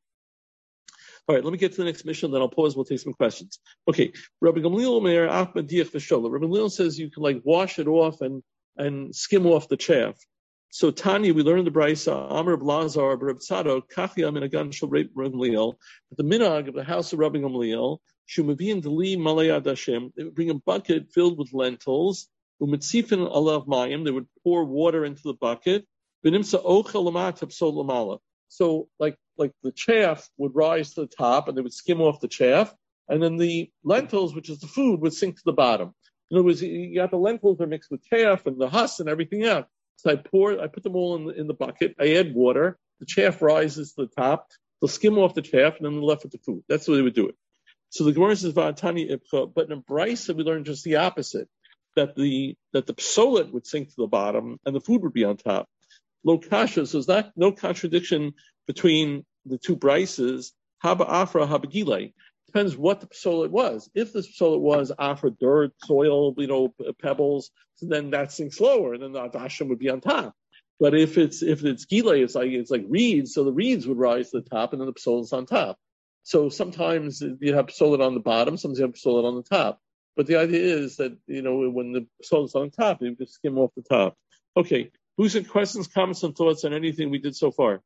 All right, let me get to the next mission, then I'll pause, we'll take some questions. Okay, Rabbi Gamliel Omer, Af Madiach V'Shola. Rabbi Gamliel says you can like wash it off and, and skim off the chaff. So Tanya, we learned the Brisa, Amr Blazar, Reb Tzadok, Kachia Minagan Shel Rabbi Gamliel, that the minhag of the house of Rabbi Gamliel, Shumavin Deli Malay Adashim, they would bring a bucket filled with lentils, Umitzifin Alav Mayim, they would pour water into the bucket, V'nimsa Ochel Lamat Hapsol Lamala. So, like, like the chaff would rise to the top, and they would skim off the chaff, and then the lentils, which is the food, would sink to the bottom. In other words, you got the lentils are mixed with chaff and the husk and everything else. So I pour, I put them all in the, in the bucket. I add water. The chaff rises to the top. They'll skim off the chaff, and then they're left with the food. That's the way they would do it. So the Gemara says Va'atani Ibcha, but in a Brisa we learned just the opposite, that the that the psolet would sink to the bottom and the food would be on top. Lo kasha, so there's not no contradiction between the two brises. Haba afra, haba gilei. Depends what the psolet was. If the psolet was afra, dirt, soil, you know, pebbles, so then that sinks lower, and then the adashim would be on top. But if it's if it's gilei, it's like it's like reeds, so the reeds would rise to the top, and then the psolet's on top. So sometimes you have psolet on the bottom, sometimes you have psolet on the top. But the idea is that, you know, when the psolet's on top, you just skim off the top. Okay. Who's in questions, comments, and thoughts on anything we did so far?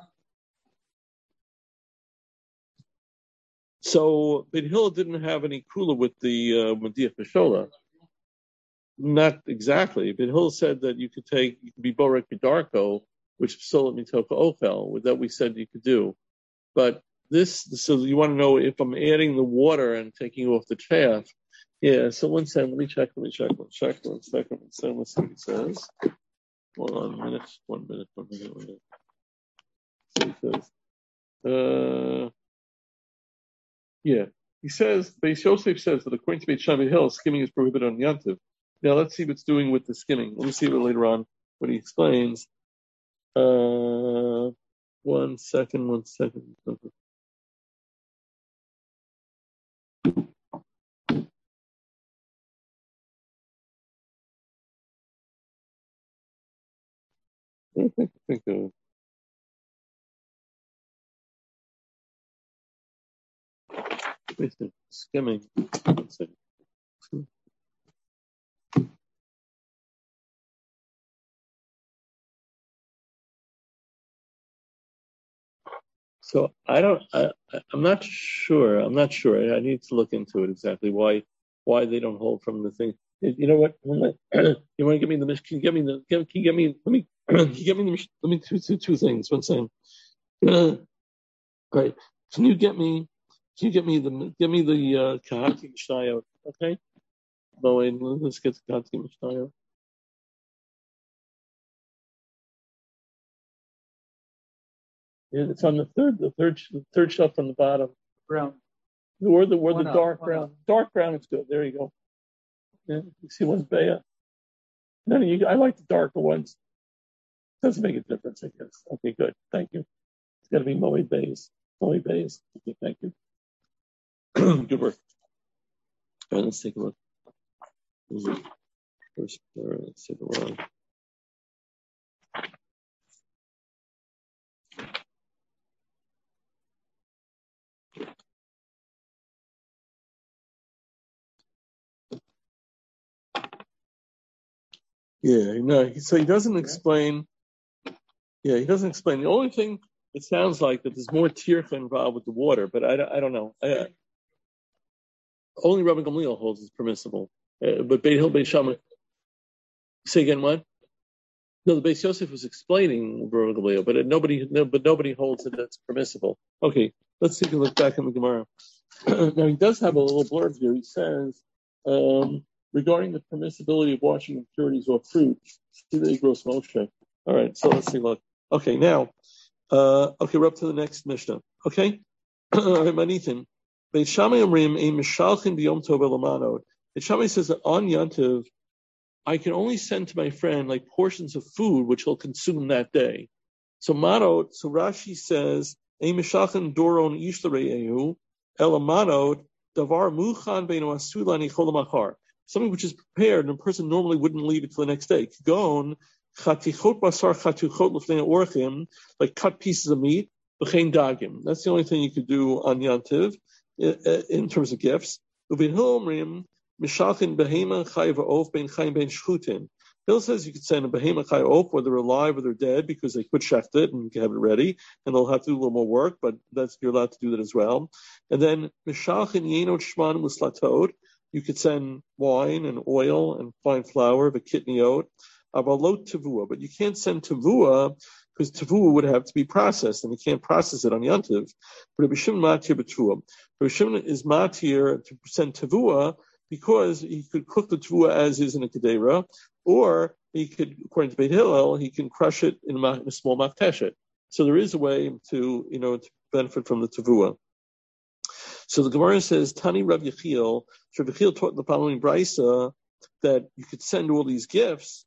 So Beit Hillel didn't have any kula with the uh, Madiach V'Shola. Not exactly. Beit Hillel said that you could take, you could be Borek Kedarko, which Psolet Mitoka Ochel, that we said you could do. But this, so you want to know if I'm adding the water and taking off the chaff. Yeah, so one second, let me check, let me check, one check, one second, one second, let's see what it says. Hold on a minute, one minute, one minute, one minute. So he says, uh, yeah, he says, Beis Yosef says that according to Beit Shammai Hill, skimming is prohibited on Yantiv. Now let's see what's doing with the skimming. Let me see what later on when he explains. Uh, one second, one second. I think, I think of skimming. So I don't. I, I'm not sure. I'm not sure. I need to look into it exactly why why they don't hold from the thing. You know what? You want to give me the? Can you give me the? Can you give me? Let me. Can you give me the? Let me two two two things. One second. Uh, right. Can you get me? Can you get me the? Give me the uh, Kahati Mishnayot. Okay. No, wait. Let's get the Kahati Mishnayot. Yeah, it's on the third, the third, the third shelf from the bottom. Brown. Or the, or the One up, dark one brown. up. Dark brown is good. There you go. Yeah, you see one's Bea. No, no, you, I like the darker ones. Doesn't make a difference, I guess. Okay, good. Thank you. It's got to be Moe Bays. Moe Bays. Okay, thank you. Good work. All right, let's take a look. First, all right, let's take a look. Yeah, no, so he doesn't explain. Yeah, he doesn't explain. The only thing it sounds like that there's more tircha involved with the water, but I, I don't know. I, only Rabbi Gamliel holds it's permissible. Uh, but Beit Hillel, Beit Shammai. Say again, what? No, the Beis Yosef was explaining Rabbi Gamliel, but it, nobody, no, but nobody holds that it's permissible. Okay, let's take a look back in the Gemara. Now he does have a little blurb here. He says um, regarding the permissibility of washing impurities off fruit. See the Igros Moshe. All right, so let's see. Look. Okay, now, uh, okay, we're up to the next Mishnah. Okay, all right, Manitin. Beit Shammai Amrim a Mishalchin b'Yom Tov elamanot. Beit Shammai says that on Yantiv, I can only send to my friend like portions of food which he'll consume that day. So Manot, so Rashi says a Mishalchin doron ish l're'ehu elamanot davar muchan beinu asulani cholamachar. Something which is prepared and a person normally wouldn't leave it till the next day. Kagon chatichot basar chatichot l'fnei orchim, like cut pieces of meat. B'chein dagim. That's the only thing you could do on Yantiv in terms of gifts. Uvinhomrim mishalchin behema chay va'of ben chayim ben shchutin. Bill says you could send a behema chay off, whether they're alive or they're dead, because they could shecht it and have it ready, and they'll have to do a little more work, but that's you're allowed to do that as well. And then mishalchin yenot shman muslatot. You could send wine and oil and fine flour, v'kitniot, avalot tavua, but you can't send tavua because tavua would have to be processed, and you can't process it on Yantiv. But Rabbi Shimon matir b'tavua. Rabbi Shimon is matir to send tavua because he could cook the tavua as is in a kedera, or he could, according to Beit Hillel, he can crush it in a, in a small mafteshet. So there is a way to, you know, to benefit from the tavua. So the Gemara says, Tani Rav Yechiel, Rav Yechiel taught the following brisa that you could send all these gifts,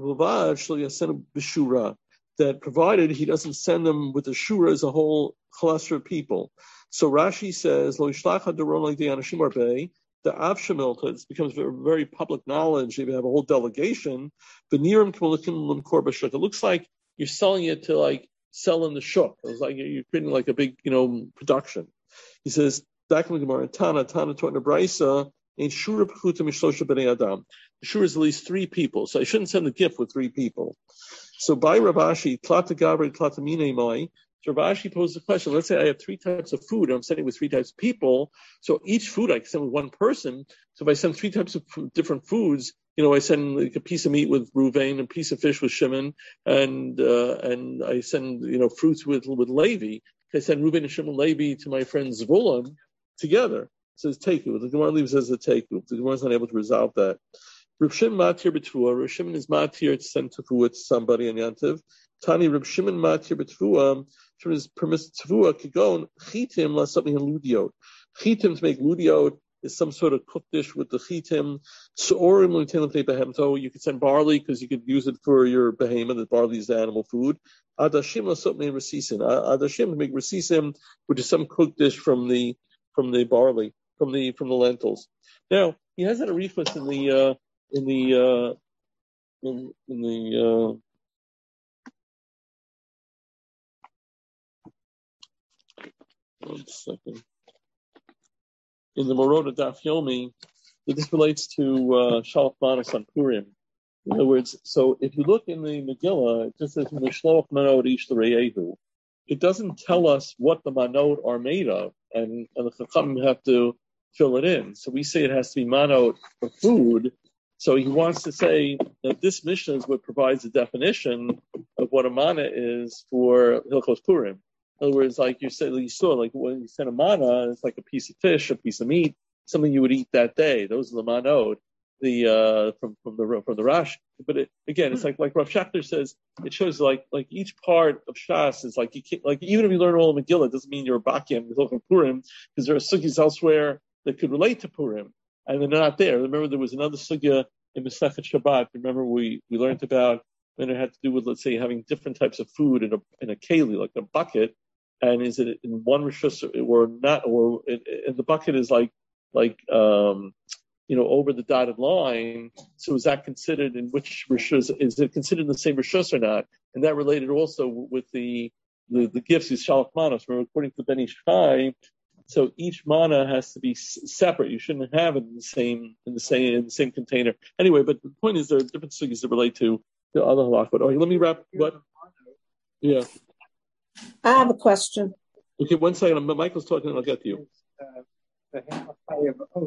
that provided he doesn't send them with the shura as a whole cluster of people. So Rashi says, Lo yishlach hadoron l'idei anashim arbei, the avshamilta, it becomes very, very public knowledge. If you have a whole delegation, the nirim k'molikim l'mkor b'shuk. It looks like you're selling it to like sell in the shuk. It's like you're creating like a big, you know, production. He says, Dakam Gemara, Tana, Tana taught in a brisa, in shura p'chuta mishlosha b'nei adam. The shura is at least three people, so I shouldn't send the gift with three people. So by Rav Ashi, Tlata Gavri, Tlata Mine Mai, so Rav Ashi posed the question, let's say I have three types of food, and I'm sending with three types of people, so each food I can send with one person, so if I send three types of f- different foods, you know, I send like a piece of meat with Ruvain, a piece of fish with Shimon, and uh, and I send, you know, fruits with with Levi. I send Ruvain and Shimon Levi to my friend Zvulun together. It says Teku. The Gemara leaves as a Teku. The Gemara is not able to resolve that. Reb Shimon matir b'tefua. Reb Shimon is matir to send tefua to somebody on Yantiv. Tani Reb Shimon matir b'tefua. Shimon is permissive tefua. Kigon chitim la something in ludiot. Chitim to make ludiot is some sort of cooked dish with the chitim. So'orim l'nitein l'pnei behemto. You could send barley because you could use it for your behemoth. The barley is the animal food. Adashim la something in resisim. Adashim to make resisim, which is some cooked dish from the from the barley, from the from the lentils. Now he has an arifus in the. Uh, In the uh, in, in the uh, one second in the Morota Daf Yomi, that this relates to uh, Shalach Manos on Purim. In other words, so if you look in the Megillah, it just says Mishloach Manot Ish L'Reyehu. It doesn't tell us what the manot are made of, and, and the Chachamim have to fill it in. So we say it has to be manot for food. So he wants to say that this Mishnah is what provides the definition of what a mana is for Hilchos Purim. In other words, like you said, you saw, like when you send a mana, it's like a piece of fish, a piece of meat, something you would eat that day. Those are the manot. the uh, from from the from the Rash. But it, again, it's like like Rav Schachter says, it shows like like each part of Shas is like you can't, like even if you learn all of Megillah, it doesn't mean you're a Bakim, you're talking Purim, because there are sugis elsewhere that could relate to Purim, and they're not there. Remember, there was another sugya in Masechet Shabbat. Remember, we we learned about when it had to do with, let's say, having different types of food in a in a keli, like a bucket, and is it in one rishus or not, or in, in the bucket is like like um you know, over the dotted line. So is that considered in which rishus? Is it considered in the same rishus or not? And that related also with the the, the gifts, is shalach manos. Remember, according to Ben Ish Chai, so each mana has to be s- separate. You shouldn't have it in the same in the same in the same container. Anyway, but the point is there are different sugis that relate to the other halach. But okay, let me wrap. What? Yeah. I have a question. Okay, one second. Michael's talking, and I'll get to you. Uh, the Hamachai of oath.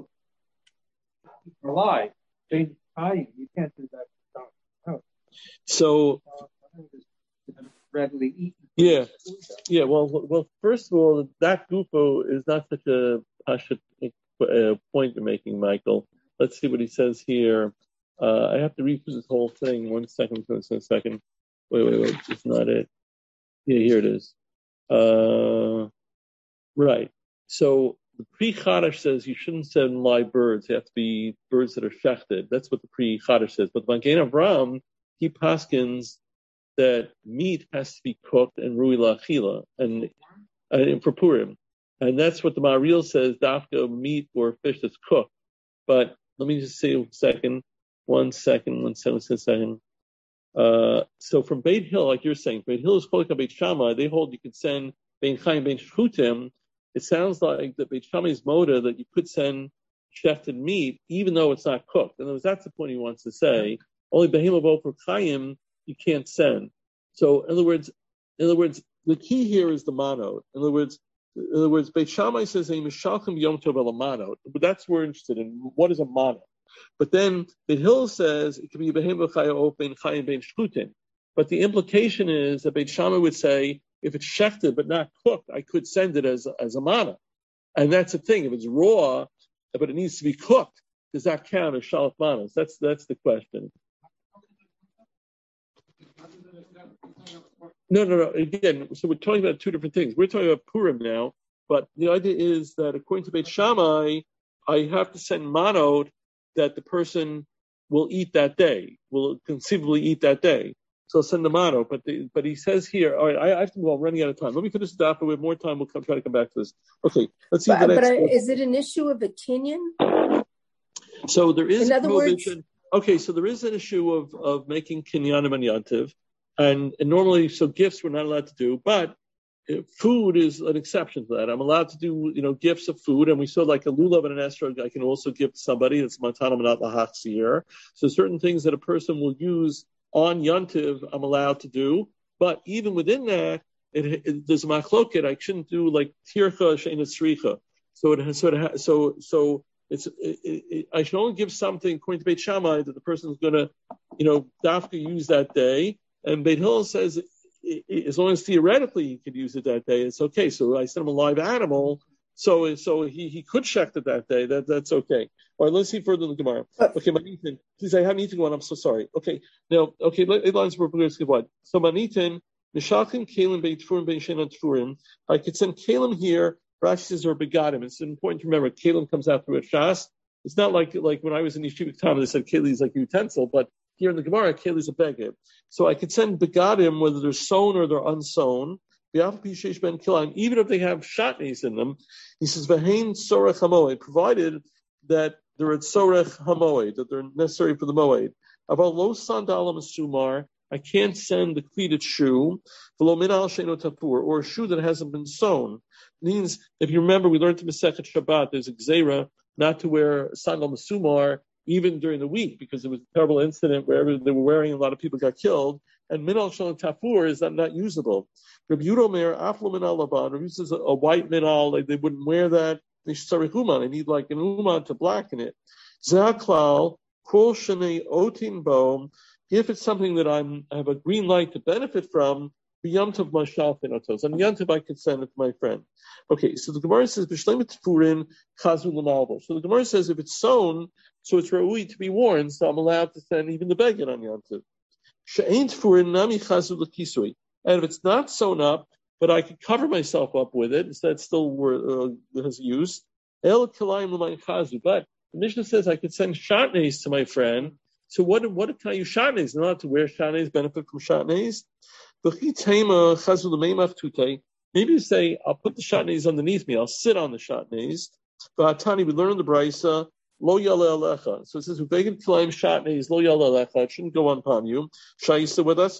Rely. Change time. You can't do that. No. So. Readily eaten. Yeah, yeah. Well, well. First of all, that gufo is not such a pashat uh, point you're making, Michael. Let's see what he says here. Uh, I have to read through this whole thing. One second, one second. Wait, wait, wait. It's not it. Yeah, here it is. Uh, right. So the Pri Chadash says you shouldn't send live birds. They have to be birds that are shechted. That's what the Pri Chadash says. But Magen Avraham, he paskins that meat has to be cooked and rui la'achila, and, and for Purim. And that's what the Maharil says, dafka meat or fish that's cooked. But let me just say a second, one second, one second, one second. Uh, so from Beit Hill, like you're saying, Beit Hill is called Beit Shammai. They hold you could send Bein Chaim, Bein Shchutim. It sounds like the Beit Shammai's moda that you could send shechted meat, even though it's not cooked. In other words, that's the point he wants to say. Only Behema Bofer Chaim you can't send. So, in other words, in other words, the key here is the manot. In other words, in other words, Beit Shammai says a mishalchem yom tov el manot, but that's what we're interested in. What is a manot? But then Beit Hill says it can be behem v'chayah bein chayim bein shchutin. But the implication is that Beit Shammai would say if it's shechted but not cooked, I could send it as as a manot. And that's the thing. If it's raw, but it needs to be cooked, does that count as shalach manos? That's that's the question. No, no, no. Again, so we're talking about two different things. We're talking about Purim now, but the idea is that according to Beit Shammai, I have to send manot that the person will eat that day, will conceivably eat that day. So I'll send the manot. But the, but he says here, all right, I, I have to, well, I'm running out of time. Let me finish the daf, but we have more time. We'll come, try to come back to this. Okay, let's see. But, the next but I, is it an issue of a kinyan? So there is In a other prohibition. words, okay, so there is an issue of, of making kinyanim and yantiv. And, and normally, so gifts we're not allowed to do, but food is an exception to that. I'm allowed to do, you know, gifts of food, and we saw like a lulav and an estrog I can also give to somebody. That's matana manat lahachzir. So certain things that a person will use on yontiv, I'm allowed to do. But even within that, it, it, there's a machloket. I shouldn't do like tircha she'ena tzricha. So it has, so it has, so so it's it, it, I should only give something according to Beit Shammai that the person is going to, you know, dafka use that day. And Beit Hill says, as long as theoretically he could use it that day, it's okay. So I sent him a live animal, so so he, he could shecht it that day. That that's okay. All right, let's see further in the Gemara. Okay, Manitin, please, I have Nitin one. I'm so sorry. Okay, now, okay, eight lines for what? So Manitin, Nishalkim Kalim Beit Tfurim Beit Shenan Tfurim. I could send Kalim here. Rashi says or begadim. It's important to remember Kalim comes out through a shas. It's not like like when I was in Yeshiva time they said Keli is like a utensil, but here in the Gemara, Keli is a beged. So I could send begadim, whether they're sewn or they're unsewn, even if they have shatnez in them. He says, V'hein sorech hamoed, provided that they're at sorech hamoed, that they're necessary for the moed. Aval lo sandalam sumar, I can't send the pleated shoe, v'lo minal she'eno tapur, or a shoe that hasn't been sewn. It means, if you remember, we learned in Masechet Shabbat, there's a gzeira not to wear sandal masumar, even during the week, because it was a terrible incident where they were wearing, a lot of people got killed, and minal shalom tafur is not, not usable. Rabbi Yudomer, aflo minal laban, Rabbi uses a, a white minal, like they wouldn't wear that. They should start uman. They need like an uman to blacken it. Zaklal, kol shenei otin bo, if it's something that I'm, I have a green light to benefit from, Yom Tov Mashal Finotos. On Yom Tov I could send it to my friend. Okay, so the Gemara says B'Shleimet Tfurin Chazu L'Malbo. So the Gemara says if it's sewn, so it's Ra'ui to be worn, so I'm allowed to send even the beged on Yom Tov. She'ain Tfurin Nami Chazu L'Kisui. And if it's not sewn up, but I could cover myself up with it, so that still uh, has use. El Kilayim L'Mayin Chazu. But the Mishnah says I could send shatnez to my friend. So what, what can I use shatnez? I'm allowed to wear shatnez, benefit from shatnez. Maybe you say, I'll put the shatnez underneath me, I'll sit on the shatnez. But Tani, we learn in the Brisa, lo yale alecha. So it says, Ubegin kilayim shatnez, lo yale alecha, it shouldn't go upon you. Shaisa with us.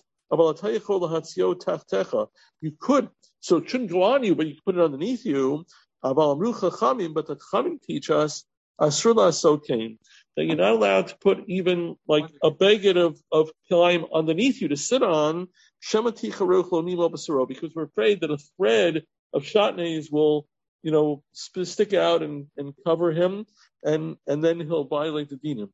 You could, so it shouldn't go on you, but you can put it underneath you. But the Chachamim teach us, asur la'asot kain, that you're not allowed to put even like a beged of, of kilayim underneath you to sit on, because we're afraid that a thread of shatnez will, you know, stick out and, and cover him, and, and then he'll violate the dinim.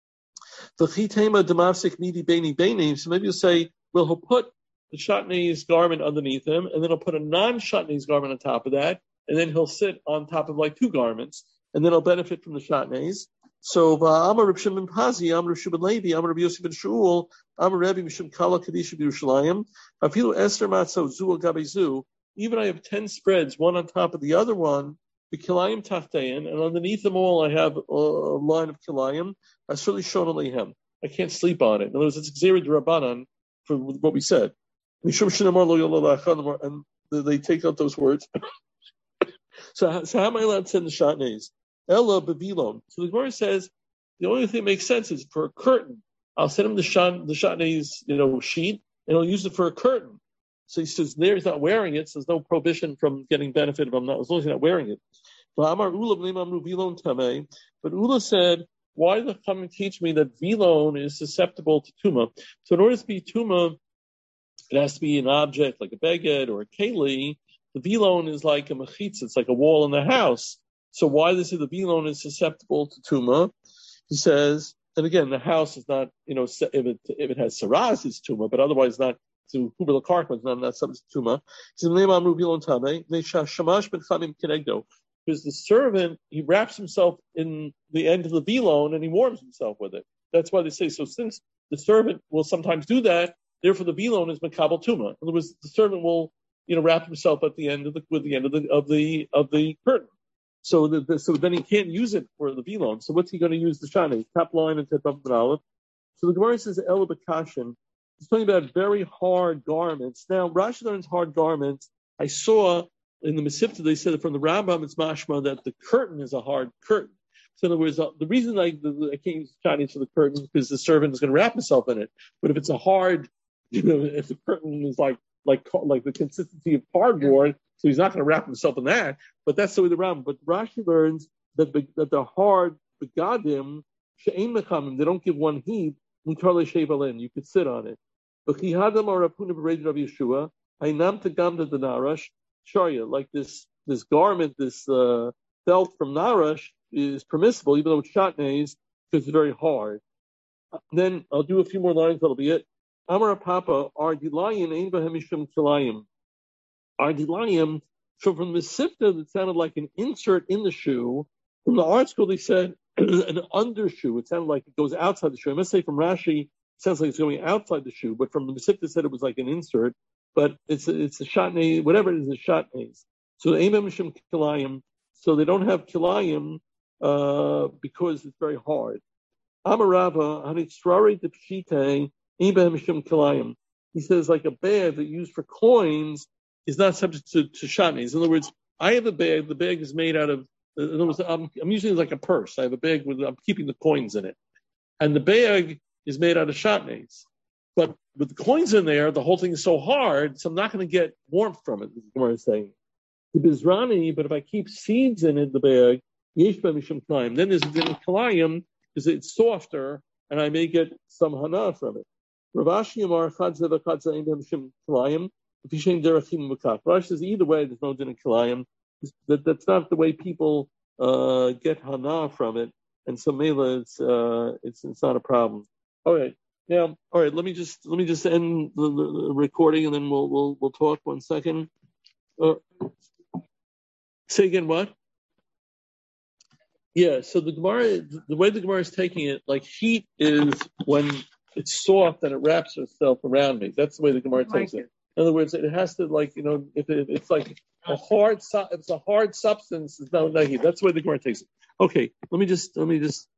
So maybe you'll say, well, he'll put the shatnez garment underneath him, and then he'll put a non-shatnez garment on top of that, and then he'll sit on top of like two garments, and then he'll benefit from the shatnez. So, Amar Reb Shimon Pazi, Amar Reb Shimon Levi, Amar Reb Yosef ben Shmuel, Amar Rebbe Mishum Kala Kadisha B'Yerushalayim, Afilu Esther Matzo Zu Gabezu. Even I have ten spreads, one on top of the other one, the Kilayim Tachtein, and underneath them all I have a, a line of Kilayim. I certainly shown Alehem. I can't sleep on it. In other words, it's Xeri Rabbanan for what we said. Mishum Shinamar Lo Yolalacha, and they take out those words. so, so how am I allowed to send the shatnez? Ella Babilon. So the Gemara says the only thing that makes sense is for a curtain. I'll send him the shan, the shatnez, you know, sheet, and he'll use it for a curtain. So he says there he's not wearing it, so there's no prohibition from getting benefit if I'm not, as long as he's not wearing it. But Ula said, why did the Chachamim teach me that vilon is susceptible to tuma? So in order to be tuma, it has to be an object like a beged or a keli. The vilon is like a mechitza, it's like a wall in the house. So why does it the vilon is susceptible to tuma? He says, and again, the house is not, you know, if it if it has saras, it's tuma, but otherwise not. To Huber Karkman is not, not subject to tuma. He says, because the servant, he wraps himself in the end of the vilon and he warms himself with it. That's why they say, so since the servant will sometimes do that, therefore the vilon is makabel tuma. In other words, the servant will, you know, wrap himself at the end of the with the end of the of the of the curtain. So the, the, so then he can't use it for the vilon. So what's he going to use the shani? Top line and tip up and olive. So the Gemara says Ela Bakashin. He's talking about very hard garments. Now Rashi learns hard garments. I saw in the Mesivta they said that from the Rambam it's mashma that the curtain is a hard curtain. So in other words, uh, the reason I, the, I can't use Chinese for the curtain is because the servant is going to wrap himself in it. But if it's a hard, you know, if the curtain is like like like the consistency of cardboard, so he's not going to wrap himself in that. But that's the way the Rambam. But Rashi learns that the, that the hard begadim she'ein mechamim, they don't give one heat. Mutar le'sheivalin, you could sit on it. But chihadam or rapuna b'reid Rav Yeshua, hainam tegamda the narash sharia, like this this garment, this uh, belt from narash is permissible, even though it's shatnez, because it's very hard. Then I'll do a few more lines. That'll be it. Amar Papa, our dilayim ein b'hem mishum kilayim. Our dilayim, so from the Mesivta that sounded like an insert in the shoe. From the art school, they said an undershoe. It sounded like it goes outside the shoe. I must say, from Rashi, it sounds like it's going outside the shoe. But from the Mesivta, it said it was like an insert. But it's a, it's a shatnez, whatever it is, a shatnez. So ein b'hem mishum kilayim. So they don't have kilayim uh, because it's very hard. Amarava hanitzrari depshite ein b'hem mishum kilayim. He says like a bag that used for coins is not subject to, to shatnez. In other words, I have a bag. The bag is made out of. In other words, I'm, I'm using it like a purse. I have a bag with. I'm keeping the coins in it, and the bag is made out of shatnez. But with the coins in there, the whole thing is so hard, so I'm not going to get warmth from it. This is what I'm saying. The bizrani, but if I keep seeds in it, the bag, yesh b'hem mishum kilayim. Then there's a din of kilayim because it's softer, and I may get some hana from it. Ravashi Amar chadze v'chadze ein b'hem mishum kilayim. Rashi says either way, there's no din of kilayim. That, that's not the way people uh, get hana from it, and so mela, it's, uh, it's it's not a problem. All right. Now, all right. Let me just let me just end the, the, the recording, and then we'll we'll we'll talk one second. Uh, say again, what? Yeah. So the Gemara, the way the Gemara is taking it, like heat is when it's soft and it wraps itself around me. That's the way the Gemara takes it. In other words, it has to, like, you know, if it, it's like a hard, if it's a hard substance, it's not like heat. That's the way the Gemara takes it. Okay. Let me just let me just.